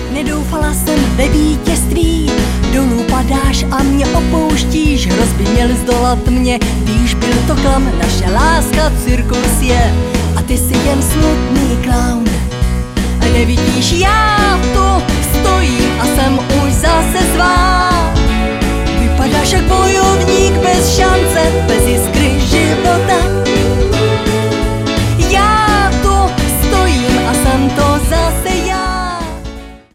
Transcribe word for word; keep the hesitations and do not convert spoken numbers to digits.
Nedoufala jsem ve vítězství, dolů padáš a mě opouštíš. Hrozby měly zdolat mě, když byl to klam, naše láska cirkus je. A ty jsi jen smutný klaun. A nevidíš, já